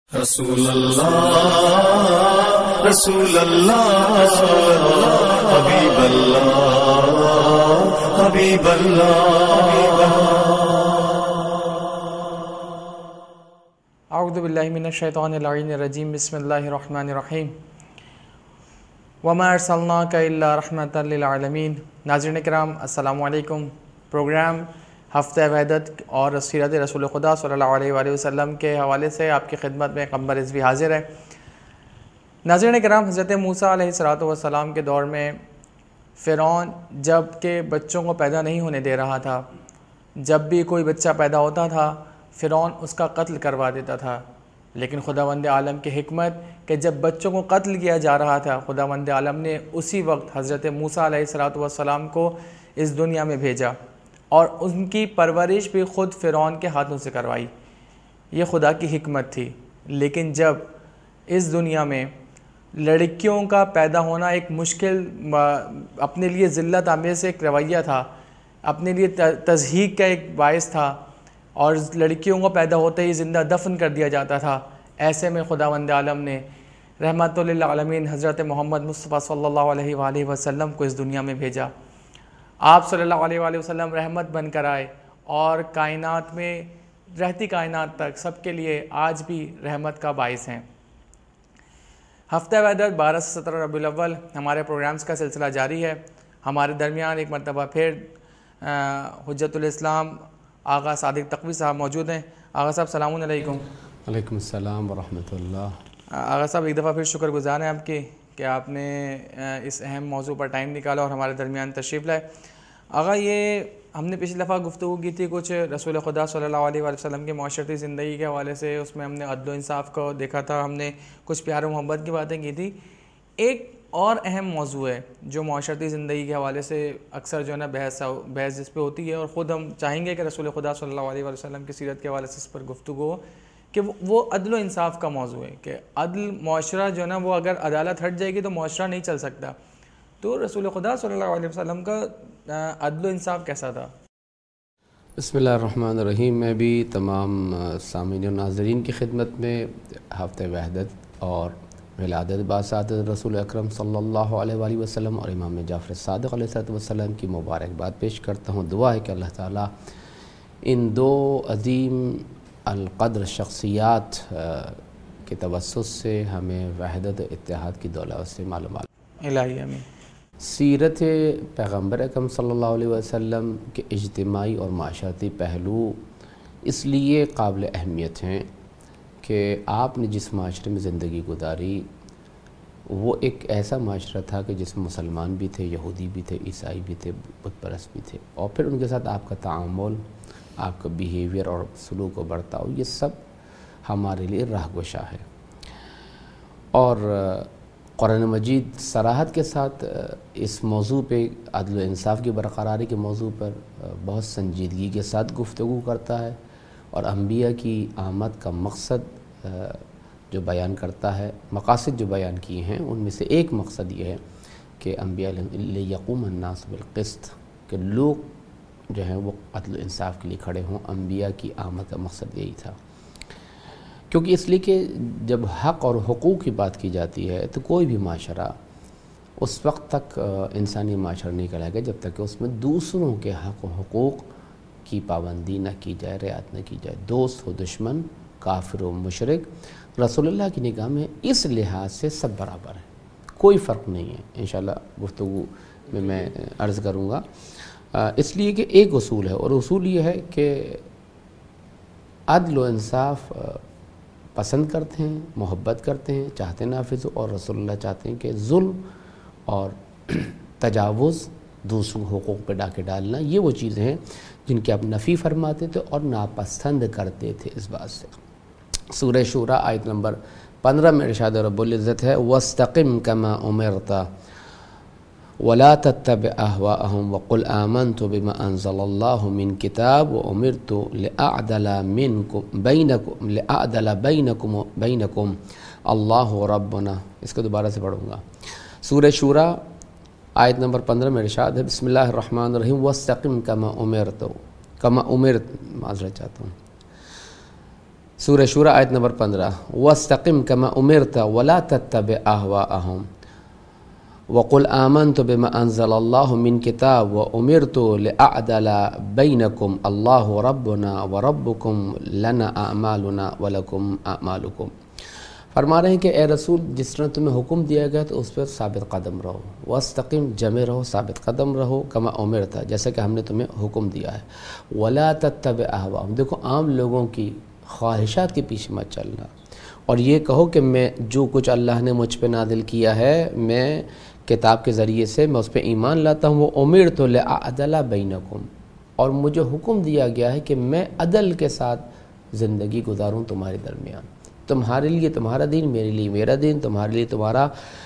رسول اللہ رسول اللہ حبیب اللہ حبیب اللہ. اعوذ باللہ من الشیطان اللعین الرجیم. بسم اللہ الرحمن الرحیم. وما ارسلناک الا رحمۃ للعالمین. ناظرین کرام السلام علیکم. پروگرام ہفتہ وحدت اور سیرت رسول خدا صلی اللہ علیہ وآلہ وسلم کے حوالے سے آپ کی خدمت میں قمر رضوی حاضر ہے. ناظرین کرام، حضرت موسیٰ علیہ السلام کے دور میں فرعون جب کہ بچوں کو پیدا نہیں ہونے دے رہا تھا، جب بھی کوئی بچہ پیدا ہوتا تھا فرعون اس کا قتل کروا دیتا تھا. لیکن خداوند عالم کی حکمت کہ جب بچوں کو قتل کیا جا رہا تھا، خداوند عالم نے اسی وقت حضرت موسیٰ علیہ السلام کو اس دنیا میں بھیجا اور ان کی پرورش بھی خود فرعون کے ہاتھوں سے کروائی. یہ خدا کی حکمت تھی. لیکن جب اس دنیا میں لڑکیوں کا پیدا ہونا ایک مشکل، اپنے لیے ذلت آمیز ایک رویہ تھا، اپنے لیے تضحیک کا ایک باعث تھا، اور لڑکیوں کو پیدا ہوتے ہی زندہ دفن کر دیا جاتا تھا، ایسے میں خداوند عالم نے رحمت للعالمین حضرت محمد مصطفیٰ صلی اللہ علیہ وآلہ وسلم کو اس دنیا میں بھیجا. آپ صلی اللہ علیہ وآلہ وسلم رحمت بن کر آئے اور کائنات میں رہتی کائنات تک سب کے لیے آج بھی رحمت کا باعث ہیں. ہفتہ وحدت 12 سے 17 ربیع الاول ہمارے پروگرامز کا سلسلہ جاری ہے. ہمارے درمیان ایک مرتبہ پھر حجت الاسلام آغا صادق تقوی صاحب موجود ہیں. آغا صاحب السلام علیکم. وعلیکم السلام ورحمۃ اللہ. آغا صاحب ایک دفعہ پھر شکر گزار ہیں آپ کی کہ آپ نے اس اہم موضوع پر ٹائم نکالا اور ہمارے درمیان تشریف لائے. آغا، یہ ہم نے پچھلی دفعہ گفتگو کی تھی کچھ رسول خدا صلی اللہ علیہ وآلہ وسلم کے معاشرتی زندگی کے حوالے سے. اس میں ہم نے عدل و انصاف کو دیکھا تھا، ہم نے کچھ پیار و محبت کی باتیں کی تھی. ایک اور اہم موضوع ہے جو معاشرتی زندگی کے حوالے سے اکثر جو ہے نا بحث جس پہ ہوتی ہے، اور خود ہم چاہیں گے کہ رسول خدا صلی اللہ علیہ وآلہ وسلم کی سیرت کے حوالے سے اس پر گفتگو ہو، کہ وہ عدل و انصاف کا موضوع ہے. کہ عدل معاشرہ جو ہے نا وہ اگر عدالت ہٹ جائے گی تو معاشرہ نہیں چل سکتا. تو رسول خدا صلی اللہ علیہ وسلم کا عدل و انصاف کیسا تھا؟ بسم اللہ الرحمن الرحیم. میں بھی تمام سامعین و ناظرین کی خدمت میں ہفتہ وحدت اور ولادت باسعادت رسول اکرم صلی اللہ علیہ وآلہ وسلم اور امام جعفر صادق علیہ السلام کی مبارکباد پیش کرتا ہوں. دعا ہے کہ اللہ تعالیٰ ان دو عظیم القدر شخصیات کے توسط سے ہمیں وحدت اتحاد کی دولت سے معلومات. الہی آمین. سیرت پیغمبر اکرم صلی اللہ علیہ وسلم کے اجتماعی اور معاشرتی پہلو اس لیے قابل اہمیت ہیں کہ آپ نے جس معاشرے میں زندگی گزاری وہ ایک ایسا معاشرہ تھا کہ جس میں مسلمان بھی تھے، یہودی بھی تھے، عیسائی بھی تھے، بت پرست بھی تھے، اور پھر ان کے ساتھ آپ کا تعامل، آپ کا بیہیویئر اور سلوک و برتاؤ، یہ سب ہمارے لیے راہ گشا ہے. اور قرآن مجید صراحت کے ساتھ اس موضوع پہ، عدل و انصاف کی برقراری کے موضوع پر بہت سنجیدگی کے ساتھ گفتگو کرتا ہے، اور انبیاء کی آمد کا مقصد جو بیان کرتا ہے، مقاصد جو بیان کیے ہیں ان میں سے ایک مقصد یہ ہے کہ انبیاء لیقوم الناس بالقسط، کہ لوگ جو ہیں وہ عدل و انصاف کے لیے کھڑے ہوں. انبیاء کی آمد کا مقصد یہی تھا، کیونکہ اس لیے کہ جب حق اور حقوق کی بات کی جاتی ہے تو کوئی بھی معاشرہ اس وقت تک انسانی معاشرہ نہیں کہلائے گا جب تک کہ اس میں دوسروں کے حق و حقوق کی پابندی نہ کی جائے، رعایت نہ کی جائے. دوست و دشمن، کافر و مشرک رسول اللہ کی نگاہ میں اس لحاظ سے سب برابر ہیں، کوئی فرق نہیں ہے. انشاءاللہ گفتگو میں عرض کروں گا. اس لیے کہ ایک اصول ہے، اور اصول یہ ہے کہ عدل و انصاف پسند کرتے ہیں، محبت کرتے ہیں، چاہتے نافذ ہو، اور رسول اللہ چاہتے ہیں کہ ظلم اور تجاوز، دوسروں کے حقوق پہ ڈاکے ڈالنا، یہ وہ چیزیں ہیں جن کی آپ نفی فرماتے تھے اور ناپسند کرتے تھے. اس بات سے سورہ شورى آیت نمبر 15 میں ارشاد رب العزت ہے وَاسْتَقِمْ كَمَا أُمِرْتَ وَلَا تَتَّبِعْ أَهْوَاءَهُمْ وَقُلْ آمَنْتُ بِمَا أَنزَلَ اللَّهُ مِنْ كِتَابٍ وَأُمِرْتُ لِأَعْدِلَ بَيْنَكُمْ اللَّهُ رَبُّنَا. اس کو دوبارہ سے پڑھوں گا. سورہ شورى آیت نمبر 15 میں ارشاد ہے بسم اللہ الرحمن الرحیم وَاسْتَقِمْ كَمَا أُمِرْتُ معذرت چاہتا ہوں. سورہ شورى آیت نمبر 15 وَاسْتَقِمْ كَمَا أُمِرْتَ وَلَا تَتَّبِعْ أَهْوَاءَهُمْ وَقُلْ آمَنْتُ بِمَا أَنزَلَ اللَّهُ مِنْ كِتَابٍ وَأُمِرْتُ لِأَعْدِلَ بَيْنَكُمْ اللَّهُ رَبُّنَا وَرَبُّكُمْ لَنَا أَعْمَالُنَا وَلَكُمْ أَعْمَالُكُمْ. فرما رہے ہیں کہ اے رسول جس طرح تمہیں حکم دیا گیا تو اس پر ثابت قدم رہو. واستقم جمے رہو، ثابت قدم رہو. کما امرتا، جیسا کہ ہم نے تمہیں حکم دیا ہے. ولا تتبع اہواءہم، دیکھو عام لوگوں کی خواہشات کے پیچھے مت چلنا، اور یہ کہو کہ میں جو کچھ اللہ نے مجھ پہ نازل کیا ہے، میں کتاب کے ذریعے سے میں اس پہ ایمان لاتا ہوں. وہ امرت لأعدل بینکم، اور مجھے حکم دیا گیا ہے کہ میں عدل کے ساتھ زندگی گزاروں تمہارے درمیان. تمہارے لیے تمہارا دین، میرے لیے میرا دین، تمہارے لیے تمہارا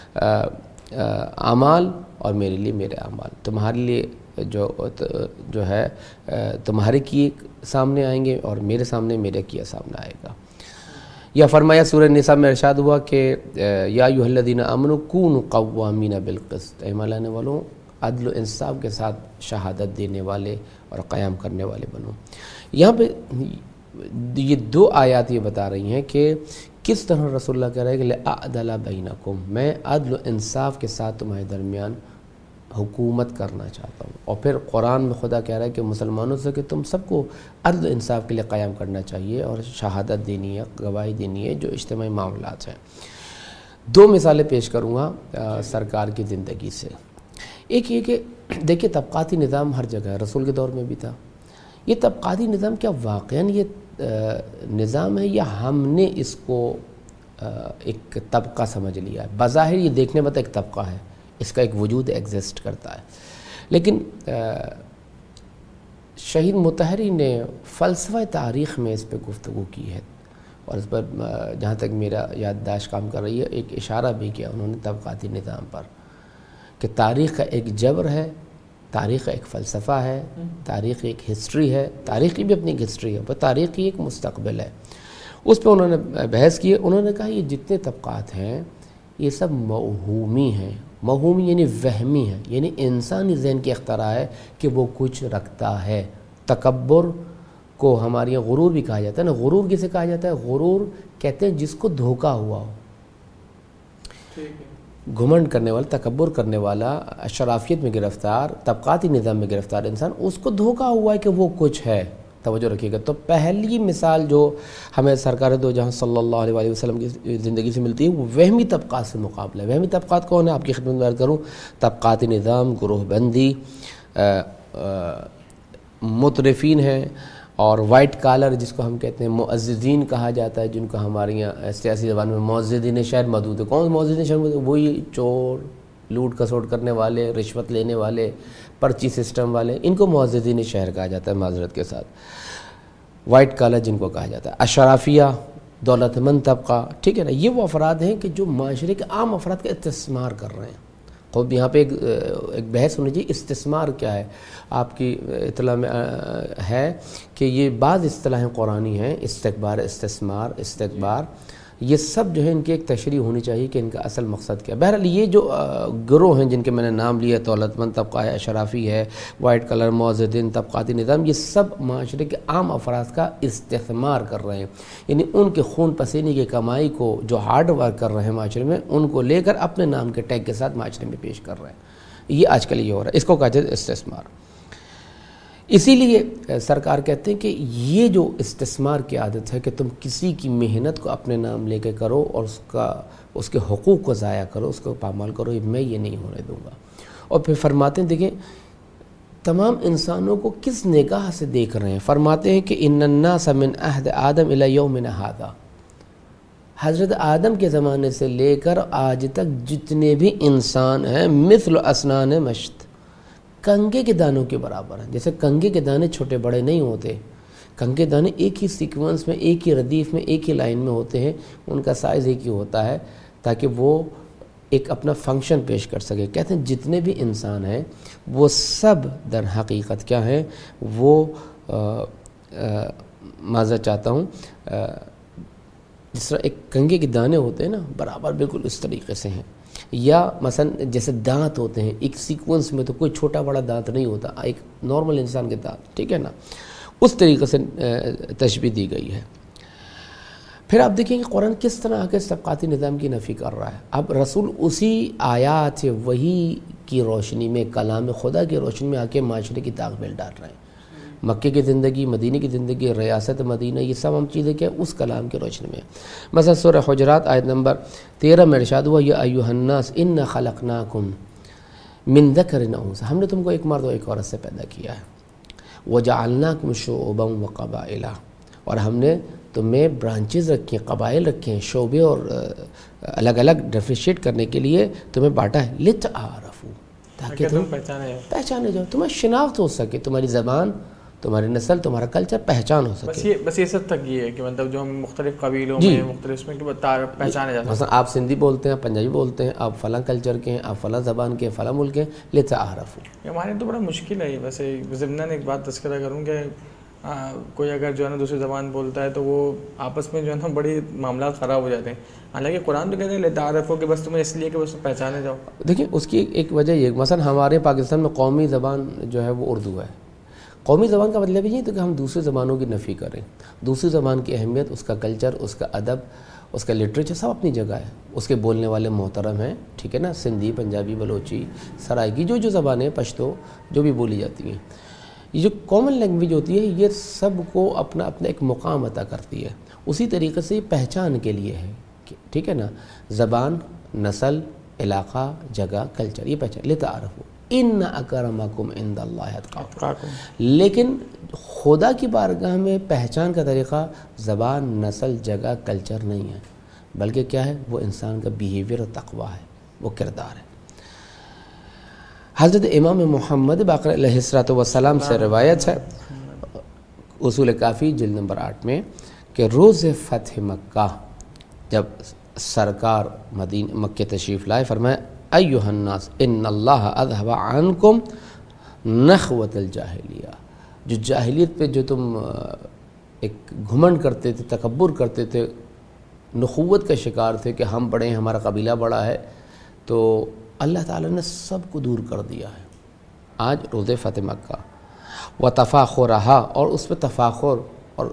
اعمال اور میرے لیے میرے اعمال. تمہارے لیے جو ہے تمہارے کیے سامنے آئیں گے اور میرے سامنے میرے کیا سامنے آئے گا. یا فرمایا سورہ نساء میں ارشاد ہوا کہ یا ایھا الذین آمنوا کونوا قوامین بالقسط، ایمان لانے والوں عدل و انصاف کے ساتھ شہادت دینے والے اور قیام کرنے والے بنو. یہاں پہ یہ دو آیات یہ بتا رہی ہیں کہ کس طرح رسول اللہ کہہ رہے ہیں کہ لأعدل بینکم، میں عدل و انصاف کے ساتھ تمہارے درمیان حکومت کرنا چاہتا ہوں. اور پھر قرآن میں خدا کہہ رہا ہے کہ مسلمانوں سے کہ تم سب کو عدل و انصاف کے لیے قیام کرنا چاہیے اور شہادت دینی ہے، گواہی دینی ہے جو اجتماعی معاملات ہیں. دو مثالیں پیش کروں گا سرکار کی زندگی سے. ایک یہ کہ دیکھیے طبقاتی نظام ہر جگہ ہے، رسول کے دور میں بھی تھا. یہ طبقاتی نظام کیا واقعاً یہ نظام ہے یا ہم نے اس کو ایک طبقہ سمجھ لیا ہے؟ بظاہر یہ دیکھنے میں تو ایک طبقہ ہے، اس کا ایک وجود ایگزسٹ کرتا ہے، لیکن شہید مطہری نے فلسفہ تاریخ میں اس پہ گفتگو کی ہے، اور اس پر جہاں تک میرا یادداشت کام کر رہی ہے ایک اشارہ بھی کیا انہوں نے طبقاتی نظام پر، کہ تاریخ کا ایک جبر ہے، تاریخ ایک فلسفہ ہے، تاریخ ایک ہسٹری ہے، تاریخ کی بھی اپنی ایک ہسٹری ہے، پر تاریخ کی ایک مستقبل ہے. اس پہ انہوں نے بحث کی. انہوں نے کہا یہ جتنے طبقات ہیں یہ سب موہومی ہیں. موہومی یعنی وہمی ہے، یعنی انسانی ذہن کی اختراع ہے کہ وہ کچھ رکھتا ہے. تکبر کو ہمارے یہاں غرور بھی کہا جاتا ہے نا. غرور کسے کہا جاتا ہے؟ غرور کہتے ہیں جس کو دھوکہ ہوا ہو. گھمنڈ کرنے والا، تکبر کرنے والا، شرافیت میں گرفتار، طبقاتی نظام میں گرفتار انسان، اس کو دھوکہ ہوا ہے کہ وہ کچھ ہے. توجہ رکھیے گا. تو پہلی مثال جو ہمیں سرکار دو جہاں صلی اللہ علیہ وسلم کی زندگی سے ملتی ہے وہ وہمی طبقات سے مقابلہ ہے. وہمی طبقات کون ہیں؟ آپ کی خدمت میں عرض کروں، طبقاتی نظام، گروہ بندی، مطرفین ہیں، اور وائٹ کالر جس کو ہم کہتے ہیں معززین کہا جاتا ہے، جن کو ہمارے یہاں سیاسی زبان میں معززین شہر مدعو ہے. کون معززین شہر مدعو؟ وہی چور، لوٹ کسوٹ کرنے والے، رشوت لینے والے، پرچی سسٹم والے، ان کو معززین شہر کہا جاتا ہے معذرت کے ساتھ. وائٹ کالر جن کو کہا جاتا ہے، اشرافیہ، دولت مند طبقہ، ٹھیک ہے نا. یہ وہ افراد ہیں کہ جو معاشرے کے عام افراد کا استثمار کر رہے ہیں. خود یہاں پہ ایک بحث ہونی چاہیے، استثمار کیا ہے؟ آپ کی اطلاع میں ہے کہ یہ بعض اصطلاحیں قرآنی ہیں، استکبار، استثمار، استکبار، یہ سب جو ہے ان کی ایک تشریح ہونی چاہیے کہ ان کا اصل مقصد کیا ہے. بہرحال یہ جو گروہ ہیں جن کے میں نے نام لیا، دولت مند طبقہ ہے، اشرافی ہے، وائٹ کلر، معززین، طبقاتی نظام، یہ سب معاشرے کے عام افراد کا استثمار کر رہے ہیں. یعنی ان کے خون پسینے کی کمائی کو جو ہارڈ ورک کر رہے ہیں معاشرے میں، ان کو لے کر اپنے نام کے ٹیگ کے ساتھ معاشرے میں پیش کر رہے ہیں. یہ آج کل یہ ہو رہا ہے، اس کو کہتے ہیں استثمار. اسی لیے سرکار کہتے ہیں کہ یہ جو استثمار کی عادت ہے کہ تم کسی کی محنت کو اپنے نام لے کے کرو اور اس کے حقوق کو ضائع کرو، اس کو پامال کرو، میں یہ نہیں ہونے دوں گا. اور پھر فرماتے ہیں، دیکھیں تمام انسانوں کو کس نگاہ سے دیکھ رہے ہیں. فرماتے ہیں کہ ان الناس من عہد آدم الی یومنا ھذا، حضرت آدم کے زمانے سے لے کر آج تک جتنے بھی انسان ہیں، مثل اسنان مشط، کنگے کے دانوں کے برابر ہیں. جیسے کنگے کے دانے چھوٹے بڑے نہیں ہوتے، کنگے کے دانے ایک ہی سیکوینس میں، ایک ہی ردیف میں، ایک ہی لائن میں ہوتے ہیں، ان کا سائز ایک ہی ہوتا ہے تاکہ وہ ایک اپنا فنکشن پیش کر سکے. کہتے ہیں جتنے بھی انسان ہیں وہ سب در حقیقت کیا ہیں؟ وہ معذرت چاہتا ہوں، جس طرح ایک کنگے کے دانے ہوتے ہیں نا، برابر بالکل اس طریقے سے ہیں. یا مثلا جیسے دانت ہوتے ہیں ایک سیکوینس میں، تو کوئی چھوٹا بڑا دانت نہیں ہوتا، ایک نارمل انسان کے دانت، ٹھیک ہے نا، اس طریقے سے تشبیہ دی گئی ہے. پھر آپ دیکھیں کہ قرآن کس طرح آ کے طبقاتی نظام کی نفی کر رہا ہے. اب رسول اسی آیات وہی کی روشنی میں، کلام خدا کی روشنی میں آ کے معاشرے کی داغ میل ڈال رہے ہیں. مکے کی زندگی، مدینے کی زندگی، ریاست مدینہ، یہ سب ہم چیزیں کیا اس کلام کی روشنی میں. مثلا سورہ حجرات آیت نمبر 13 میں ارشاد ہوا یا ایھا الناس انا خلقناکم من ذکر و انثی، ہم نے تم کو ایک مرد اور ایک عورت سے پیدا کیا ہے. وجعلناکم شعوبا وقبائل، اور ہم نے تمہیں برانچز رکھے ہیں، قبائل رکھے ہیں، شعبے اور الگ الگ ڈیفرینشیٹ کرنے کے لیے تمہیں بانٹا ہے. لتعارفوا، تاکہ تم پہچانے جاؤ، تمہیں شناخت ہو سکے، تمہاری زبان، تمہاری نسل، تمہارا کلچر پہچان ہو سکے. بس یہ سب تک یہ ہے کہ مطلب جو ہم مختلف قبیلوں میں مختلف اس میں پہچانے جا سکتے. مثلا آپ سندھی بولتے ہیں، پنجابی بولتے ہیں، آپ فلاں کلچر کے ہیں، آپ فلاں زبان کے ہیں، فلاں ملک کے ہیں. لتعارفوا، ہمارے تو بڑا مشکل ہے. ویسے ضمناً ایک بات تذکرہ کروں کہ کوئی اگر جو ہے نا دوسری زبان بولتا ہے تو وہ آپس میں جو ہے نا بڑی معاملات خراب ہو جاتے ہیں. حالانکہ قرآن تو کہتے ہیں لتعارفوا کہ بس تمہیں اس لیے کہ بس پہچانے جاؤ. دیکھیں اس کی ایک وجہ یہ، مثلا ہمارے پاکستان میں قومی زبان جو ہے وہ اردو ہے. قومی زبان کا مطلب یہ ہے کہ ہم دوسری زبانوں کی نفی کریں. دوسری زبان کی اہمیت، اس کا کلچر، اس کا ادب، اس کا لٹریچر سب اپنی جگہ ہے. اس کے بولنے والے محترم ہیں، ٹھیک ہے نا، سندھی، پنجابی، بلوچی، سرائیکی، جو زبانیں پشتو جو بھی بولی جاتی ہیں، یہ جو کامن لینگویج ہوتی ہے یہ سب کو اپنا اپنا ایک مقام عطا کرتی ہے. اسی طریقے سے یہ پہچان کے لیے ہے، ٹھیک ہے نا. زبان، نسل، علاقہ، جگہ، کلچر، یہ پہچان. لتعارفوا ان اکرمکم عند اللہ اتقاکم. لیکن خدا کی بارگاہ میں پہچان کا طریقہ زبان، نسل، جگہ، کلچر نہیں ہے، بلکہ کیا ہے؟ وہ انسان کا بیہیویئر اور تقویٰ ہے، وہ کردار ہے. حضرت امام محمد باقر علیہ السلام سے روایت ہے اصول کافی جلد نمبر 8 میں کہ روز فتح مکہ جب سرکار مکہ تشریف لائے، فرمایا ایھا الناس ان اللہ اذھب عنکم نخوۃ الجاہلیہ. جو جاہلیت پہ جو تم ایک گھمنڈ کرتے تھے، تکبر کرتے تھے، نخوت کا شکار تھے کہ ہم بڑے ہیں، ہمارا قبیلہ بڑا ہے، تو اللہ تعالیٰ نے سب کو دور کر دیا ہے. آج روز فتح مکہ و تفاخرہا، اور اس پہ تفاخر اور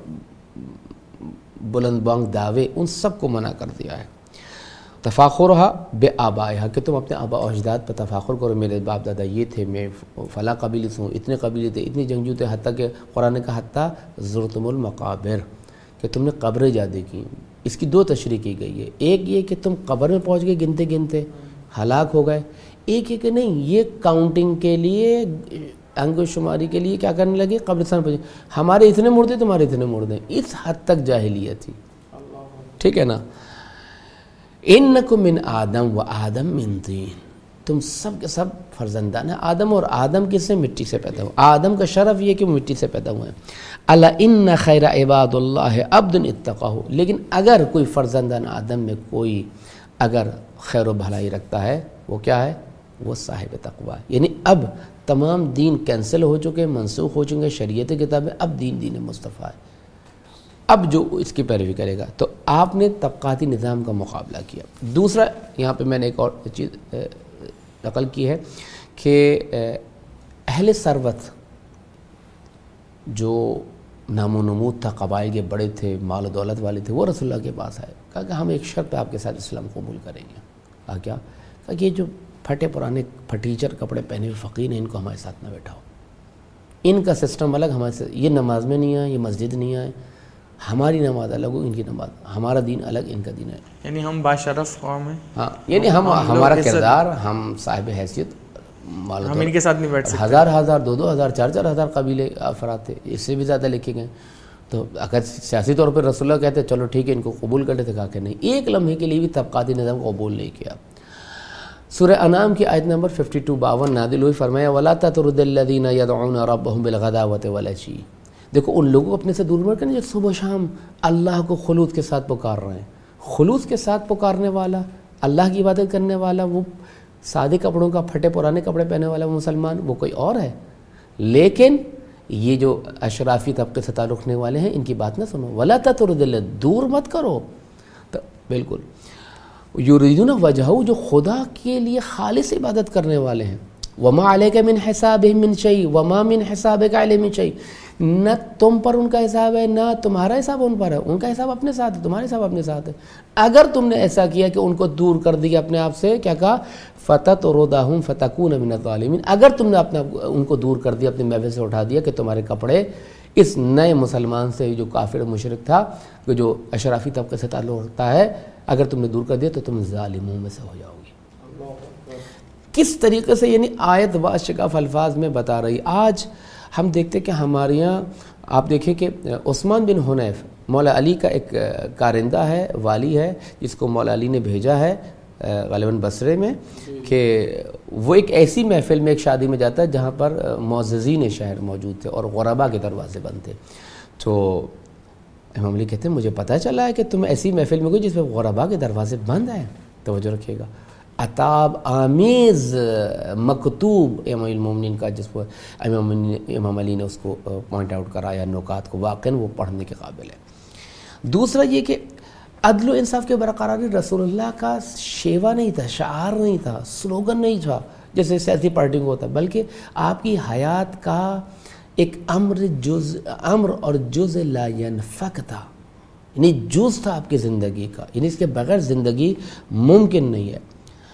بلند بانگ دعوے ان سب کو منع کر دیا ہے. تفاخرہا بے آبائہا، کہ تم اپنے آبا و اجداد پہ تفاخر کرو، میرے باپ دادا یہ تھے، میں فلاں قبیلے سے ہوں، اتنے قبیلے تھے، اتنی جنگجو تھے، حتیٰ کہ قرآن نے کہا حتیٰ زرتم المقابر، کہ تم نے قبریں جادے کی. اس کی 2 تشریح کی گئی ہے. ایک یہ کہ تم قبر میں پہنچ گئے گنتے گنتے ہلاک ہو گئے. ایک یہ کہ نہیں، یہ کاؤنٹنگ کے لیے، انگو شماری کے لیے کیا کرنے لگے؟ قبرستان پہنچے، ہمارے اتنے مردے تمہارے اتنے مردے. اس حد تک جاہلیت تھی، ٹھیک ہے نا. انکم من آدم و آدم من طین، تم سب کے سب فرزندان ہیں آدم، اور آدم کس سے؟ مٹی سے پیدا ہوا. آدم کا شرف یہ کہ وہ مٹی سے پیدا ہوئے ہیں. الا ان خیر عباد اللہ عبد اتقاہ، لیکن اگر کوئی فرزندان آدم میں کوئی اگر خیر و بھلائی رکھتا ہے، وہ کیا ہے؟ وہ صاحب تقویٰ. یعنی اب تمام دین کینسل ہو چکے، منسوخ ہو چکے، شریعت کتابیں، اب دین مصطفیٰ ہے. اب جو اس کی پیروی کرے گا. تو آپ نے طبقاتی نظام کا مقابلہ کیا. دوسرا یہاں پہ میں نے ایک اور چیز نقل کی ہے کہ اہل ثروت جو نام و نمود تھا، قبائل کے بڑے تھے، مال و دولت والے تھے، وہ رسول اللہ کے پاس آئے. کہا کہ ہم ایک شرط پہ آپ کے ساتھ اسلام قبول کریں گے. کہا کیا؟ کہا کہ یہ جو پھٹے پرانے پھٹیچر کپڑے پہنے ہوئے فقیر ہیں، ان کو ہمارے ساتھ نہ بیٹھاؤ. ان کا سسٹم الگ، ہمارے سے یہ نماز میں نہیں آئے، یہ مسجد نہیں آئے، ہماری نماز الگ ہو، ان کی نماز، ہمارا دین الگ، ان کا دین الگ. یعنی ہم باشرف قوم ہیں. ہاں، یعنی ہمارا کردار، ہم صاحب حیثیت، ہم ان کے ساتھ نہیں بیٹھ سکتے. 1000 2000 4000 قبیلے افراد تھے، اس سے بھی زیادہ لکھے گئے. تو اگر سیاسی طور پر رسول اللہ کہتے چلو ٹھیک ہے ان کو قبول کر لیتے، کہا کہ نہیں، ایک لمحے کے لیے بھی طبقاتی نظام کو قبول نہیں کیا. سورہ انعام کی آیت نمبر 52 نازل ہوئی، فرمایا وَلَا تَطْرُدِ الَّذِينَ يَدْعُونَ رَبَّهُمْ بِالْغَدَاوَةِ وَالْعَشِيِّ. دیکھو ان لوگوں کو اپنے سے دور مت کرنا جو صبح شام اللہ کو خلوص کے ساتھ پکار رہے ہیں. خلوص کے ساتھ پکارنے والا، اللہ کی عبادت کرنے والا، وہ سادے کپڑوں کا، پھٹے پرانے کپڑے پہنے والا وہ مسلمان، وہ کوئی اور ہے. لیکن یہ جو اشرافی طبقے سے تعلق رکھنے والے ہیں، ان کی بات نہ سنو. وَلَا تَطْرُدِ الَّذِينَ، دور مت کرو. تو بالکل یریدون وجہہ، جو خدا کے لیے خالص عبادت کرنے والے ہیں، वमा अलैका मिन हिसाबिहिम मिन शै वमा मिन हिसाबिका अलैहिम मिन शै, न तुम पर उनका हिसाब है ना तुम्हारा हिसाब उन पर है, उनका हिसाब अपने साथ है, तुम्हारा हिसाब अपने साथ है। अगर तुमने ऐसा किया कि उनको दूर कर दिया अपने आप से, क्या कहा, फततरुदहुम फतकून मिन ज़ालिमीन, अगर तुमने अपने उनको दूर कर दिया, अपने महफिल से उठा दिया कि तुम्हारे कपड़े इस नए मुसलमान से जो काफिर मुशरिक था, जो अशराफी तबके से ताल्लुक़ रखता है, अगर तुमने दूर कर दिया तो तुम ज़ालिमों में से हो जाओगे। किस तरीके से यानी आयत वाशिकाफ अल्फाज में बता रही। आज हम देखते कि हमारे यहाँ आप देखें कि उस्मान बिन हुनैफ मौला अली का एक कारिंदा है, वाली है, जिसको मौला अली ने भेजा है ग़ालिबन बसरे में, कि वो एक ऐसी महफिल में, एक शादी में जाता है जहाँ पर मुअज़्ज़िज़ीन शहर मौजूद थे और ग़ुरबा के दरवाज़े बंद थे। तो इमाम अली कहते हैं मुझे पता चला है कि तुम ऐसी महफिल में गई जिसमें ग़ुरबा के दरवाज़े बंद हैं। तवज्जो रखिएगा, अताब आमेज़ मकतूब इमामुल मोमिनीन का, जिस पर इमाम अली ने उसको पॉइंट आउट कराया नुकात को, वाक़ई वो पढ़ने के काबिल है। दूसरा ये कि अदल इंसाफ के बरकरारी रसूलुल्लाह का शेवा नहीं था, शार नहीं था, स्लोगन नहीं था जैसे सियासी पार्टियों को होता, बल्कि आपकी हयात का एक अम्र और जुज़ ला यनफ़क था, यानी जुज़ था आपकी ज़िंदगी का, यानी इसके बगैर ज़िंदगी मुमकिन नहीं है।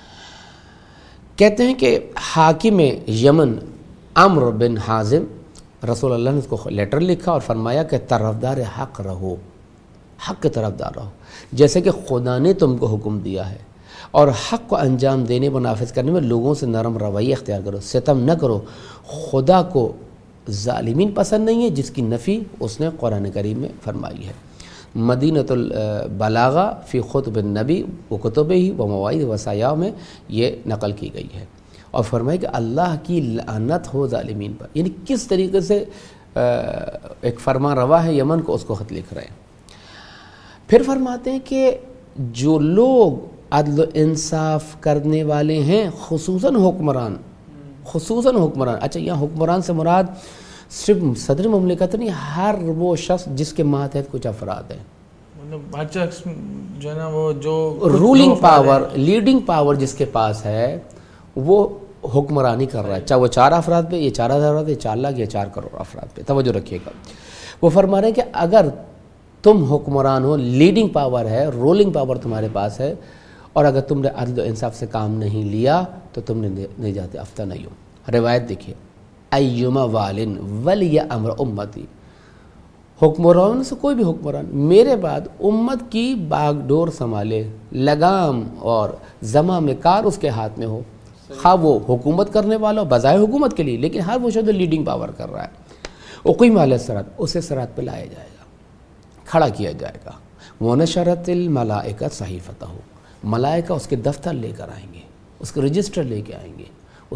कहते हैं कि हाकिम यमन अम्र बिन हाजिम, रसूलुल्लाह ने उसको लेटर लिखा और फरमाया कि तरफदार हक़ रहो, हक़ के तरफदार रहो, जैसे कि खुदा ने तुमको हुक्म दिया है, और हक़ को अंजाम देने व नाफिज करने में लोगों से नरम रवैया अख्तियार करो, सितम न करो। खुदा को ज़ालिमीन पसंद नहीं है, जिसकी नफ़ी उसने कुरान करीम में फरमाई है। मदीनतुल बलागा फ़ी खुतब नबी व कुतुबिही व मवाइद वसाया में ये नकल की गई है, और फरमाया कि अल्लाह की लानत हो ज़ालिमीन पर, यानी किस तरीके से एक फरमा रवा है यमन को, उसको ख़त लिख रहे हैं। फिर फरमाते हैं कि जो लोग अदल इंसाफ करने वाले हैं, खुसूसन हुक्मरान, अच्छा यहाँ हुक्मरान से मुराद सिर्फ सदर मुमलिकत नहीं, हर वो शख्स जिसके मातहत कुछ अफराद हैं, मतलब हर शख्स जो है ना, वो जो रूलिंग पावर, लीडिंग पावर जिसके पास है, वो हुक्मरानी कर रहा है, चाहे वो 4 अफराद पे, ये 4 अफराद, ये 4 लाख या 4 करोड़ अफराद पे। तवज्जो रखिएगा, वो फरमा रहे हैं कि अगर तुम हुक्मरान हो, लीडिंग पावर है, रूलिंग पावर तुम्हारे पास है, और अगर तुमने अदल इंसाफ से काम नहीं लिया तो तुमने नहीं जाते अफ्ता नहीं हो। रिवायत देखिए, अय्युमा वालिन वलिया अम्र उम्मती, हुक्मरान से कोई भी हुक्मरान मेरे बाद उम्मत की बागडोर संभाले, लगाम और ज़मा में कार उसके हाथ में हो, खा वो हुकूमत करने वाला हो बजाय हुकूमत के लिए, लेकिन हर वो शब्द लीडिंग पावर कर रहा है, उक़ीम अलै सरात, उसे सरात पे लाया जाएगा, खड़ा किया जाएगा। वनशरतिल मलाइका सहीफ़तहु, मलाइका उसके दफ्तर लेकर आएंगे, उसके रजिस्टर लेके आएंगे,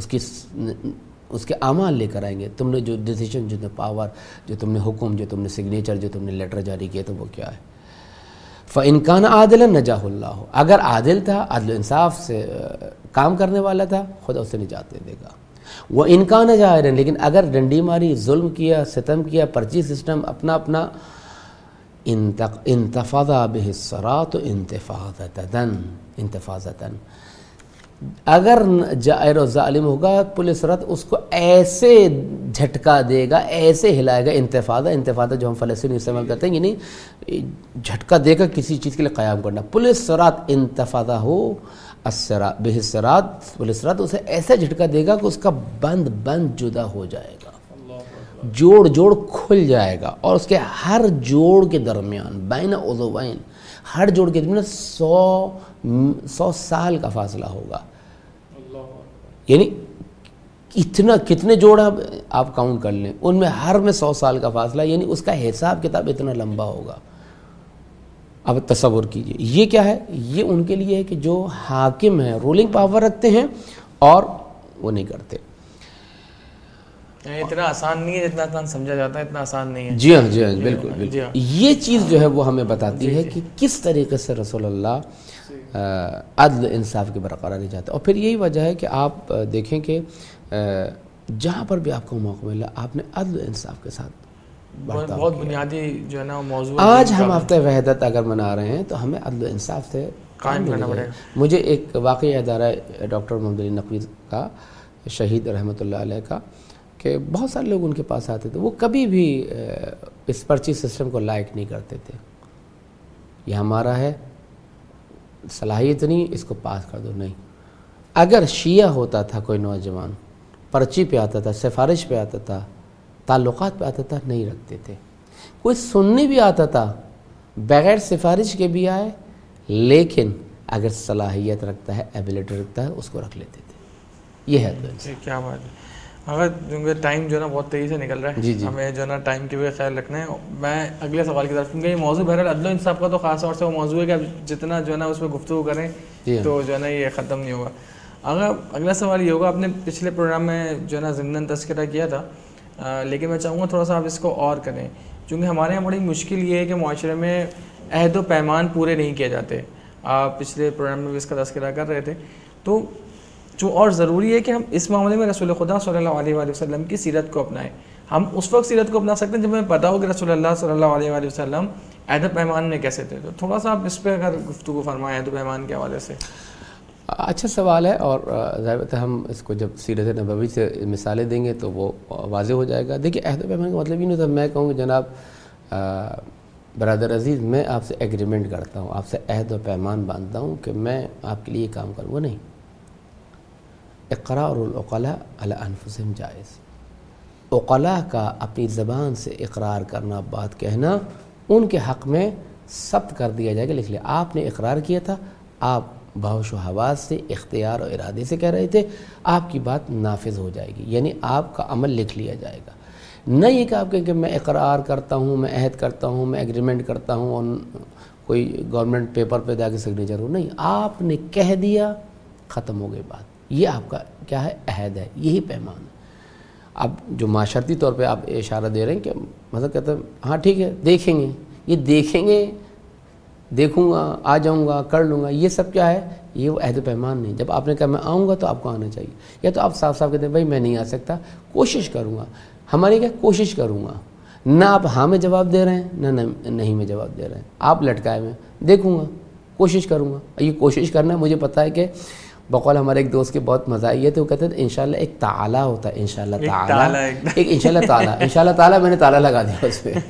उसके अमाल लेकर आएंगे, तुमने जो डिसीजन, जो पावर, जो तुमने हुक्म, जो तुमने सिग्नेचर, जो तुमने लेटर जारी किया, तो वो क्या है। फ़इन कान आदिलन नजाहुल्लाह, अगर आदिल था, अदल इंसाफ से काम करने वाला था, खुदा उसे निजात दे देगा। वह इनकान जाहिरन, लेकिन अगर डंडी मारी, जुल्म किया, सितम किया, पर्ची सिस्टम अपना अपना, इंतफ़ाज़ा बिहिस्सरात इंतफ़ाज़तन, अगर जायर और ज़ालिम होगा पुलिस रत, उसको ऐसे झटका देगा, ऐसे हिलाएगा। इंतफ़ाज़ा जो हम फ़लस्तीन इस्तेमाल करते हैं, यानी झटका देकर किसी चीज़ के लिए क़याम करना। पुलिस रात इंतफ़ाज़ा हो अस्सरा बिहिस्सरात, पुलिस रात उसे ऐसे झटका देगा कि उसका बंद जुदा हो जाएगा, जोड़ खुल जाएगा, और उसके हर जोड़ के दरमियान बैन उज़ुवैन, हर जोड़ के दरमियान 100 साल का फासला होगा। यानी इतना कितने जोड़ आप काउंट कर लें, उनमें हर में 100 साल का फासला, यानी उसका हिसाब किताब इतना लंबा होगा। अब तसव्वुर कीजिए, ये क्या है, ये उनके लिए है कि जो हाकिम है, रूलिंग पावर रखते हैं और वो नहीं करते। इतना आसान नहीं है जितना आसान समझा जाता है, इतना आसान नहीं है। जी हाँ, बिल्कुल। ये चीज़ जो है वो हमें बताती है कि किस तरीके से रसूलुल्लाह अदल इंसाफ की बरकरारी चाहते हैं। और फिर यही वजह है कि आप देखें कि जहाँ पर भी आपको मौका मिला, आपने अदल इंसाफ के साथ बहुत बुनियादी जो है ना मौजूद। आज हम हफ्ते वहदत अगर मना रहे हैं तो हमें अदल इंसाफ से कायम करना पड़ेगा। मुझे एक वाक़या याद आ रहा है डॉक्टर मोहम्मद अली नकवी का, شہید رحمۃ اللہ علیہ کا کہ بہت سارے لوگ ان کے پاس آتے تھے، وہ کبھی بھی اس پرچی سسٹم کو لائک نہیں کرتے تھے. یہ ہمارا ہے، صلاحیت نہیں، اس کو پاس کر دو. نہیں، اگر شیعہ ہوتا تھا کوئی نوجوان، پرچی پہ آتا تھا، سفارش پہ آتا تھا، تعلقات پہ آتا تھا، نہیں رکھتے تھے. کوئی سننی بھی آتا تھا بغیر سفارش کے بھی آئے، لیکن اگر صلاحیت رکھتا ہے، ایبلٹی رکھتا ہے، اس کو رکھ لیتے تھے. یہ ہے تو کیا بات ہے. اگر کیونکہ ٹائم جو ہے نا بہت تیزی سے نکل رہا ہے، ہمیں جو ہے نا ٹائم کے بھی خیال رکھنا ہے. میں اگلے سوال کی طرف، کیونکہ یہ موضوع بہرحال عدل و انصاف کا تو خاص طور سے وہ موضوع ہے کہ اب جتنا جو ہے نا اس پہ گفتگو کریں تو جو ہے نا یہ ختم نہیں ہوگا. اگر اگلا سوال یہ ہوگا، آپ نے پچھلے پروگرام میں جو ہے نا ضمناً تذکرہ کیا تھا، لیکن میں چاہوں گا تھوڑا سا آپ اس کو اور کریں، کیونکہ ہمارے یہاں بڑی مشکل یہ ہے کہ معاشرے میں عہد و پیمان پورے نہیں کیے جاتے. آپ پچھلے پروگرام میں بھی اس کا تذکرہ کر رہے تھے. تو جو اور ضروری ہے کہ ہم اس معاملے میں رسول خدا صلی اللہ علیہ وآلہ وسلم کی سیرت کو اپنائیں. ہم اس وقت سیرت کو اپنا سکتے ہیں جب ہمیں پتا ہو کہ رسول اللہ صلی اللہ علیہ وآلہ وسلم عہد و پیمان میں کیسے تھے. تو تھوڑا سا آپ اس پہ اگر گفتگو فرمائیں عہد و پیمان کے حوالے سے. اچھا سوال ہے، اور ظاہر بات ہے ہم اس کو جب سیرت نبوی سے مثالیں دیں گے تو وہ واضح ہو جائے گا. دیکھیے عہد و پیمان کا مطلب یہ نہیں ہوتا میں کہوں کہ جناب برادر عزیز میں آپ سے ایگریمنٹ کرتا ہوں، آپ سے عہد و پیمان باندھتا ہوں کہ میں آپ کے لیے کام کروں گا. نہیں، اقرار العقلاء علی انفسہم جائز. عقلاء کا اپنی زبان سے اقرار کرنا، بات کہنا، ان کے حق میں ثبت کر دیا جائے گا، لکھ لیا. آپ نے اقرار کیا تھا، آپ بہوش و حواس سے، اختیار و ارادے سے کہہ رہے تھے، آپ کی بات نافذ ہو جائے گی، یعنی آپ کا عمل لکھ لیا جائے گا. نہ یہ کہ آپ کہیں کہ میں اقرار کرتا ہوں، میں عہد کرتا ہوں، میں ایگریمنٹ کرتا ہوں اور کوئی گورنمنٹ پیپر پہ جا کے سگنیچر ہو. نہیں، آپ نے کہہ دیا، ختم ہو گئی بات. یہ آپ کا کیا ہے؟ عہد ہے، یہی پیمان ہے. اب جو معاشرتی طور پہ آپ اشارہ دے رہے ہیں کہ مطلب کہتے ہیں ہاں ٹھیک ہے دیکھیں گے، یہ دیکھیں گے، دیکھوں گا، آ جاؤں گا، کر لوں گا، یہ سب کیا ہے؟ یہ وہ عہد و پیمان نہیں. جب آپ نے کہا میں آؤں گا تو آپ کو آنا چاہیے. یا تو آپ صاف صاف کہتے ہیں بھائی میں نہیں آ سکتا، کوشش کروں گا. ہماری کیا کوشش کروں گا، نہ آپ ہاں میں جواب دے رہے ہیں نہ نہیں میں جواب دے رہے ہیں. آپ لٹکائے میں دیکھوں گا، کوشش کروں گا. یہ کوشش کرنا ہے، مجھے پتہ ہے کہ بقول ہمارے ایک دوست کے بہت مزہ آئی ہے، تو وہ کہتے ہیں انشاءاللہ ایک تعالی ہوتا ہے، انشاءاللہ تعالی، ایک انشاءاللہ تعالی، انشاءاللہ تعالی میں نے تعالی لگا دیا اس پہ.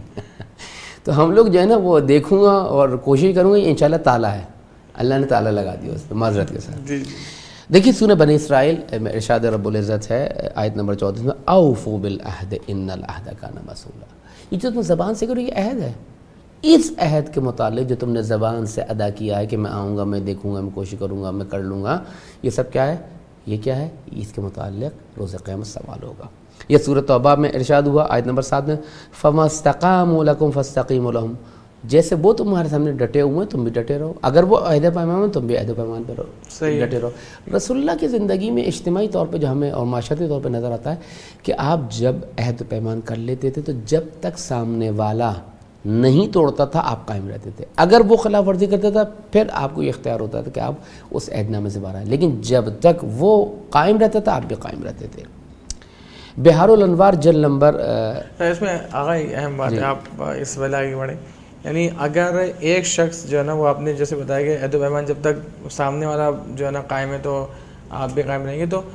تو ہم لوگ جو ہے نا وہ دیکھوں گا اور کوشش کروں گا، یہ انشاءاللہ تعالی ہے، اللہ نے تعالی لگا دیا اس پہ معذرت کے ساتھ. دیکھیے سورہ بنی اسرائیل میں ارشاد رب العزت ہے آیت نمبر 34 میں اوفوا بالعہد ان العہد کان مسئولا. یہ جو تم زبان سے کرو یہ عہد ہے، اس عہد کے متعلق جو تم نے زبان سے ادا کیا ہے کہ میں آؤں گا، میں دیکھوں گا، میں کوشش کروں گا، میں کر لوں گا، یہ سب کیا ہے؟ یہ کیا ہے؟ اس کے متعلق روز قیامت سوال ہوگا. یہ سورۃ توبہ میں ارشاد ہوا آیت نمبر 7 میں فما استقاموا لکم فاستقیموا لہم. جیسے وہ تمہارے سامنے ڈٹے ہوئے ہیں تم بھی ڈٹے رہو، اگر وہ عہد پیمان میں تم بھی عہد پیمان پہ رہو، ڈٹے رہو. رسول اللہ کی زندگی میں اجتماعی طور پہ جو ہمیں اور معاشرتی طور پہ نظر آتا ہے کہ آپ جب عہد پیمان کر لیتے تھے تو جب تک سامنے والا نہیں توڑتا تھا آپ قائم رہتے تھے. اگر وہ خلاف ورزی کرتا تھا پھر آپ کو یہ اختیار ہوتا تھا کہ آپ اس عہد نامے سے باہر آئیں، لیکن جب تک وہ قائم رہتا تھا آپ بھی قائم رہتے تھے. بہار الانوار جلد نمبر اس میں آغا اہم بات ہے، آپ اس وجہ آگے بڑھیں. یعنی اگر ایک شخص جو ہے نا وہ آپ نے جیسے بتایا کہ عہد و پیمان جب تک سامنے والا جو ہے نا قائم ہے تو آپ بھی قائم رہیں گے. تو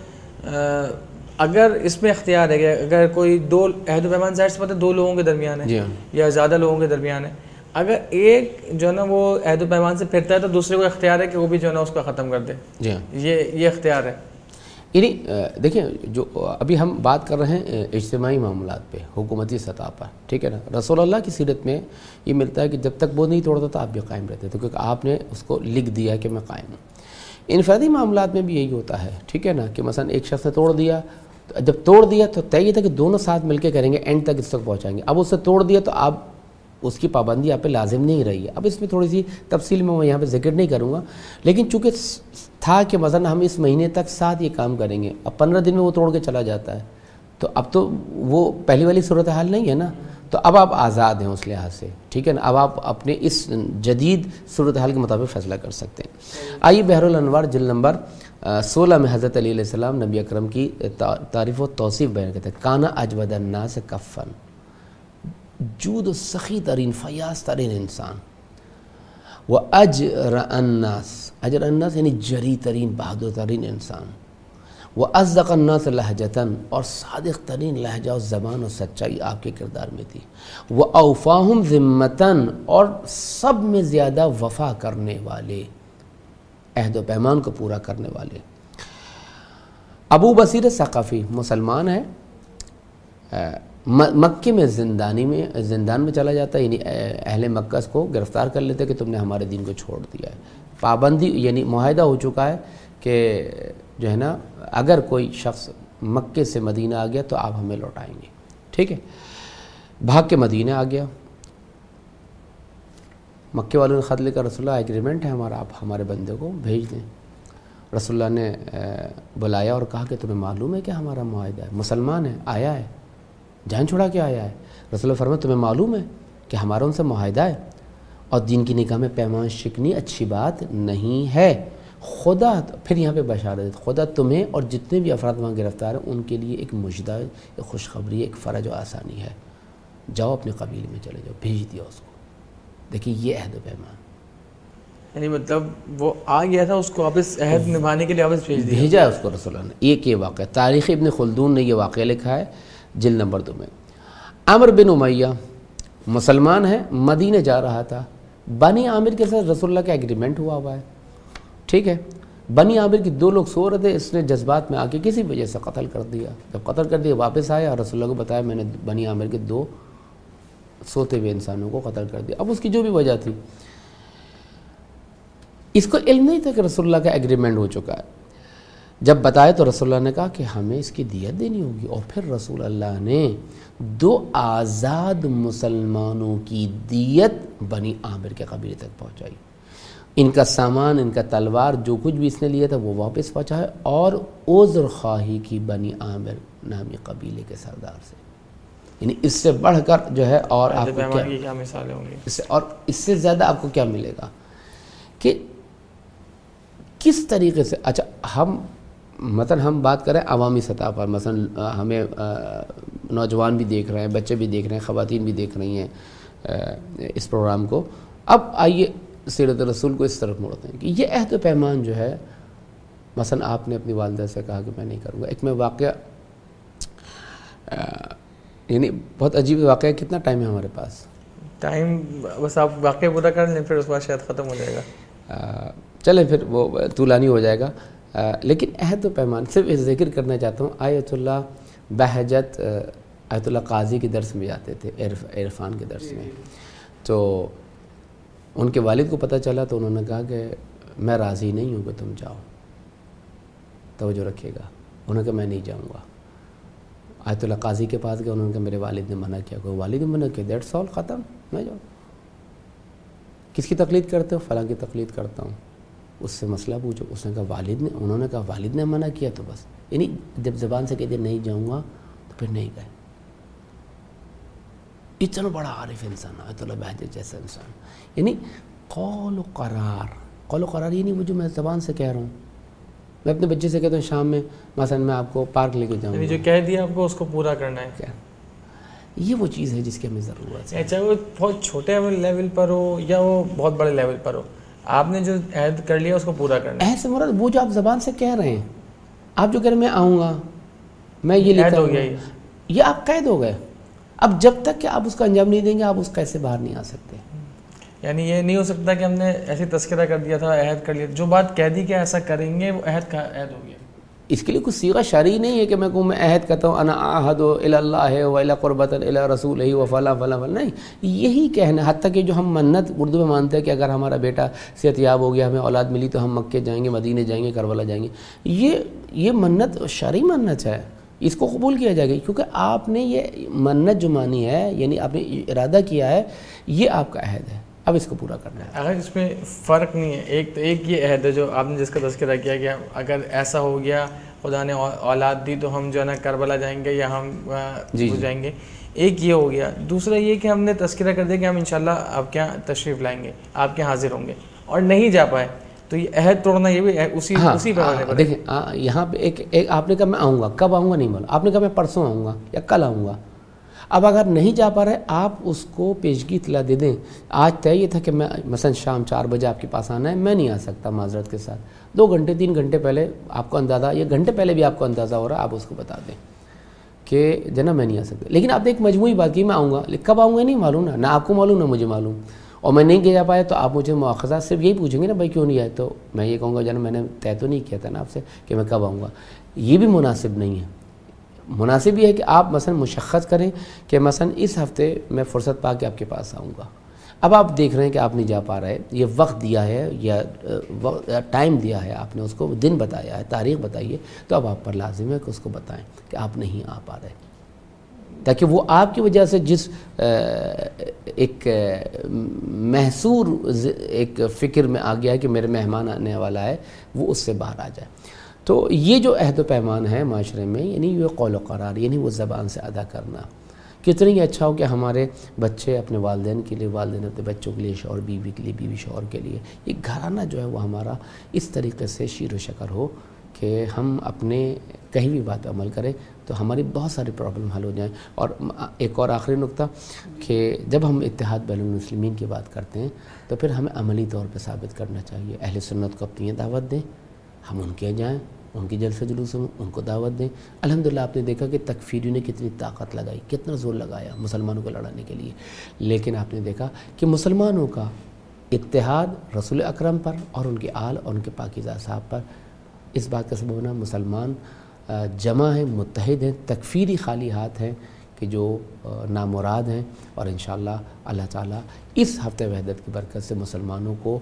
اگر اس میں اختیار ہے کہ اگر کوئی دو عہد و پیمان ظاہر سے پتہ دو لوگوں کے درمیان ہے یا زیادہ لوگوں کے درمیان ہے، اگر ایک جو ہے نا وہ عہد و پیمان سے پھرتا ہے تو دوسرے کو اختیار ہے کہ وہ بھی جو ہے نا اس کو ختم کر دے. یہ اختیار ہے. یعنی دیکھیں جو ابھی ہم بات کر رہے ہیں اجتماعی معاملات پہ، حکومتی سطح پر، ٹھیک ہے نا. رسول اللہ کی سیرت میں یہ ملتا ہے کہ جب تک وہ نہیں توڑتا تھا آپ بھی قائم رہتے تھے، کیونکہ آپ نے اس کو لکھ دیا کہ میں قائم ہوں. انفرادی معاملات میں بھی یہی ہوتا ہے، ٹھیک ہے نا، کہ مثلا ایک شخص نے توڑ دیا، جب توڑ دیا تو طے یہ تھا کہ دونوں ساتھ مل کے کریں گے، اینڈ تک اس تک پہنچائیں گے. اب اس سے توڑ دیا تو اب اس کی پابندی آپ پہ لازم نہیں رہی ہے. اب اس میں تھوڑی سی تفصیل میں یہاں پہ ذکر نہیں کروں گا، لیکن چونکہ تھا کہ مثلا ہم اس مہینے تک ساتھ یہ کام کریں گے، اب 15 دن میں وہ توڑ کے چلا جاتا ہے تو اب تو وہ پہلی والی صورتحال نہیں ہے نا. تو اب آپ آزاد ہیں اس لحاظ سے، ٹھیک ہے نا. اب آپ اپنے اس جدید صورتحال کے مطابق فیصلہ کر سکتے ہیں. آئیے بحر الانوار جلد نمبر 16 میں حضرت علی علیہ السلام نبی اکرم کی تعریف و توصیف بیان کرتے ہیں. کانا اجود الناس کفن، جود و سخی ترین، فیاض ترین انسان. وہ اجر الناس، اجر الناس یعنی جری ترین، بہادر ترین انسان. وَأَصْدَقَ النَّاسِ لَهْجَةً، اور صادق ترین لہجہ اور زبان اور سچائی آپ کے کردار میں تھی. وَأَوْفَاهُمْ ذِمَّةً، اور سب میں زیادہ وفا کرنے والے، عہد و پیمان کو پورا کرنے والے. ابو بصیر ثقفی مسلمان ہے، مکے میں زندان میں چلا جاتا ہے، یعنی اہل مکہ کو گرفتار کر لیتے کہ تم نے ہمارے دین کو چھوڑ دیا ہے. پابندی یعنی معاہدہ ہو چکا ہے کہ جو ہے نا اگر کوئی شخص مکے سے مدینہ آ گیا تو آپ ہمیں لوٹائیں گے. ٹھیک ہے، بھاگ کے مدینہ آ گیا. مکے والوں نے خط لے کر رسول اللہ ایگریمنٹ ہے ہمارا، آپ ہمارے بندے کو بھیج دیں. رسول اللہ نے بلایا اور کہا کہ تمہیں معلوم ہے کہ ہمارا معاہدہ ہے، مسلمان ہے، آیا ہے، جان چھڑا کے آیا ہے. رسول اللہ فرمایا تمہیں معلوم ہے کہ ہمارا ان سے معاہدہ ہے اور دین کی نکاح میں پیمان شکنی اچھی بات نہیں ہے. خدا، پھر یہاں پہ بشارت، خدا تمہیں اور جتنے بھی افراد وہاں گرفتار ہیں ان کے لیے ایک مژدہ، ایک خوشخبری، ایک فرج و آسانی ہے. جاؤ اپنے قبیلے میں چلے جاؤ. بھیج دیا اس کو. دیکھیے یہ عہد و پیمان، یعنی مطلب وہ آ گیا تھا، اس کو واپس عہد نبھانے کے لیے واپس بھیجا ہے اس کو رسول اللہ نے. ایک یہ واقعہ تاریخ ابن خلدون نے یہ واقعہ لکھا ہے جلد نمبر 2 میں. عمر بن امیہ مسلمان ہے، مدینہ جا رہا تھا. بنی عامر کے ساتھ رسول اللہ کا ایگریمنٹ ہوا ہے. ٹھیک ہے، بنی عامر کی 2 لوگ سو رہے تھے، اس نے جذبات میں آ کے کسی وجہ سے قتل کر دیا. جب قتل کر دیا واپس آیا اور رسول اللہ کو بتایا میں نے بنی عامر کے 2 سوتے ہوئے انسانوں کو قتل کر دیا. اب اس کی جو بھی وجہ تھی، اس کو علم نہیں تھا کہ رسول اللہ کا ایگریمنٹ ہو چکا ہے. جب بتایا تو رسول اللہ نے کہا کہ ہمیں اس کی دیت دینی ہوگی. اور پھر رسول اللہ نے 2 آزاد مسلمانوں کی دیت بنی عامر کے قبیلے تک پہنچائی. ان کا سامان، ان کا تلوار، جو کچھ بھی اس نے لیا تھا وہ واپس پہنچایا، اور عذر خواہی کی بنی عامر نامی قبیلے کے سردار سے. یعنی اس سے بڑھ کر جو ہے اور آپ کو کیا مثالیں ہوں گی، اور اس سے زیادہ آپ کو کیا ملے گا کہ کس طریقے سے. اچھا ہم مثلا ہم بات کریں عوامی سطح پر، مثلا ہمیں نوجوان بھی دیکھ رہے ہیں، بچے بھی دیکھ رہے ہیں، خواتین بھی دیکھ رہی ہیں اس پروگرام کو. اب آئیے سیرت رسول کو اس طرف موڑتے ہیں کہ یہ عہد و پیمان جو ہے، مثلا آپ نے اپنی والدہ سے کہا کہ میں نہیں کروں گا. ایک میں واقعہ، یعنی بہت عجیب واقعہ. کتنا ٹائم ہے ہمارے پاس؟ ٹائم بس آپ واقعہ پورا کر لیں، پھر اس کے بعد شاید ختم ہو جائے گا. چلیں پھر وہ طولانی ہو جائے گا. لیکن عہد و پیمان صرف ذکر کرنا چاہتا ہوں. آیت اللہ بہجت آیت اللہ قاضی کے درس میں جاتے تھے، عرفان کے درس میں. تو ان کے والد کو پتہ چلا تو انہوں نے کہا کہ میں راضی نہیں ہوں کہ تم جاؤ. توجہ رکھیے گا. انہوں نے کہا میں نہیں جاؤں گا. آیت اللہ قاضی کے پاس گئے. انہوں نے کہا میرے والد نے منع کیا. کوئی والد نے منع کیا، دیٹس آل، ختم، میں جاؤ. کس کی تقلید کرتے ہو؟ فلاں کی تقلید کرتا ہوں. اس سے مسئلہ پوچھو. اس نے کہا والد نے، انہوں نے کہا والد نے منع کیا تو بس. یعنی جب زبان سے کہتے نہیں جاؤں گا تو پھر نہیں گئے. اتنا بڑا عارف انسان، آیت اللہ بہجت جیسا انسان. یعنی قول و قرار. قول و قرار یہ نہیں وہ جو میں زبان سے کہہ رہا ہوں. میں اپنے بچے سے کہتا ہوں شام میں مثلا میں آپ کو پارک لے کے جاؤں گا، جو کہہ دیا آپ کو اس کو پورا کرنا ہے. کیا یہ وہ چیز ہے جس کی ہمیں ضرورت ہے، چاہے وہ بہت چھوٹے لیول پر ہو یا وہ بہت بڑے لیول پر ہو. آپ نے جو عہد کر لیا اس کو پورا کرنا ہے. عہد سے مراد وہ جو آپ زبان سے کہہ رہے ہیں. آپ جو کہہ رہے ہیں میں آؤں گا، میں یہ لکھا ہوں، یہ آپ قید ہو گئے. اب جب تک کہ آپ اس کا انجام نہیں دیں گے آپ اس قید سے باہر نہیں آ سکتے. یعنی یہ نہیں ہو سکتا کہ ہم نے ایسی تذکرہ کر دیا تھا، عہد کر لیا، جو بات کہہ دی کہ ایسا کریں گے وہ عہد کا عہد ہو گیا. اس کے لیے کچھ صیغہ شرعی نہیں ہے کہ میں کہوں میں عہد کرتا ہوں انا اعہد الی اللہ و الی قربۃ الی رسولہ و فلاں فلاں فلاں. نہیں، یہی کہنا. حتیٰ کہ جو ہم منت اردو میں مانتے ہیں کہ اگر ہمارا بیٹا صحت یاب ہو گیا، ہمیں اولاد ملی تو ہم مکے جائیں گے، مدینے جائیں گے، کربلا جائیں گے. یہ منت شرعی منت ہے، اس کو قبول کیا جائے گا کیونکہ آپ نے یہ منت جو مانی ہے، یعنی آپ نے ارادہ کیا ہے، یہ آپ کا عہد ہے. اب اس کو پورا کرنا ہے. اگر اس میں فرق نہیں ہے، ایک یہ عہد ہے جو آپ نے جس کا تذکرہ کیا کہ اگر ایسا ہو گیا، خدا نے اولاد دی تو ہم جو ہے نا کربلا جائیں گے یا ہم جائیں گے. ایک یہ ہو گیا. دوسرا یہ کہ ہم نے تذکرہ کر دیا کہ ہم انشاءاللہ آپ کے یہاں تشریف لائیں گے، آپ کے حاضر ہوں گے، اور نہیں جا پائے تو یہ عہد توڑنا یہ بھی اسی پیمانے پر. دیکھیں یہاں پہ ایک آپ نے کہا میں آؤں گا، کب آؤں گا نہیں معلوم. آپ نے کہا میں پرسوں آؤں گا یا کل آؤں گا. اب اگر نہیں جا پا رہے آپ اس کو پیشگی اطلاع دے دیں. آج طے یہ تھا کہ میں مثلا شام 4 بجے آپ کے پاس آنا ہے, میں نہیں آ سکتا معذرت کے ساتھ. 2 گھنٹے 3 گھنٹے پہلے آپ کو اندازہ, یا گھنٹے پہلے بھی آپ کو اندازہ ہو رہا ہے, آپ اس کو بتا دیں کہ جناب میں نہیں آ سکتا. لیکن آپ نے ایک مجموعی بات کی میں آؤں گا, کب آؤں گا نہیں معلوم, نہ آپ کو معلوم نہ مجھے معلوم, اور میں نہیں جا پایا تو آپ مجھے مواخذات صرف یہی پوچھیں گے نا بھائی کیوں نہیں آئے, تو میں یہ کہوں گا جناب میں نے طے تو نہیں کیا تھا نا آپ سے کہ میں کب آؤں گا. یہ بھی مناسب نہیں ہے. مناسب یہ ہے کہ آپ مثلا مشخص کریں کہ مثلا اس ہفتے میں فرصت پا کے آپ کے پاس آؤں گا. اب آپ دیکھ رہے ہیں کہ آپ نہیں جا پا رہے, یہ وقت دیا ہے یا ٹائم دیا ہے, آپ نے اس کو دن بتایا ہے, تاریخ بتائی ہے, تو اب آپ پر لازم ہے کہ اس کو بتائیں کہ آپ نہیں آ پا رہے, تاکہ وہ آپ کی وجہ سے جس ایک محصور ایک فکر میں آ گیا ہے کہ میرے مہمان آنے والا ہے, وہ اس سے باہر آ جائے. تو یہ جو عہد و پیمان ہے معاشرے میں, یعنی یہ قول و قرار, یعنی وہ زبان سے ادا کرنا, کتنا ہی اچھا ہو کہ ہمارے بچے اپنے والدین کے لیے, والدین اپنے بچوں کے لیے, شوہر بیوی کے لیے, بیوی شوہر کے لیے, یہ گھرانہ جو ہے وہ ہمارا اس طریقے سے شیر و شکر ہو کہ ہم اپنے کہیں بھی بات پہ عمل کریں تو ہماری بہت ساری پرابلم حل ہو جائیں. اور ایک اور آخری نقطہ کہ جب ہم اتحاد بین المسلمین کی بات کرتے ہیں تو پھر ہمیں عملی طور پہ ثابت کرنا چاہیے. اہل سنت کو اپنی دعوت دیں, ہم ان کے جائیں, ان کی جلسے جلوسوں میں ان کو دعوت دیں. الحمدللہ آپ نے دیکھا کہ تکفیریوں نے کتنی طاقت لگائی, کتنا زور لگایا مسلمانوں کو لڑانے کے لیے, لیکن آپ نے دیکھا کہ مسلمانوں کا اتحاد رسول اکرم پر اور ان کے آل اور ان کے پاکیزہ صاحب پر, اس بات کا سبب ہونا مسلمان جمع ہیں, متحد ہیں, تکفیری خالی ہاتھ ہیں کہ جو نامراد ہیں. اور انشاءاللہ اللہ تعالیٰ اس ہفتہ وحدت کی برکت سے مسلمانوں کو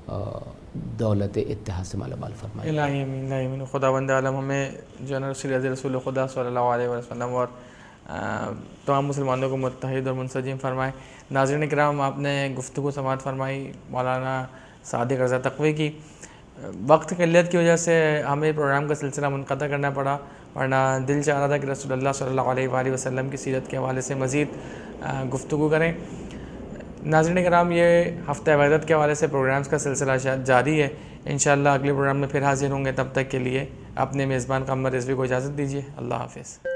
دولت اتحاد سے مالا مال فرمائے. الہی امین, الہی امین. خداوند عالم ہمیں جو ہے رسول خدا صلی اللہ علیہ وسلم اور تمام مسلمانوں کو متحد اور منسجم فرمائے. ناظرین کرام, آپ نے گفتگو سماعت فرمائی مولانا صادق رضا تقوی کی. وقت قلت کی وجہ سے ہمیں پروگرام کا سلسلہ منقطع کرنا پڑا, ورنہ دل چاہ رہا تھا کہ رسول اللہ صلی اللہ علیہ وآلہ وسلم کی سیرت کے حوالے سے مزید گفتگو کریں. ناظرین کرام, یہ ہفتہ وحدت کے حوالے سے پروگرامز کا سلسلہ جاری ہے. انشاءاللہ اگلے پروگرام میں پھر حاضر ہوں گے. تب تک کے لیے اپنے میزبان قمر رضوی کو اجازت دیجیے. اللہ حافظ.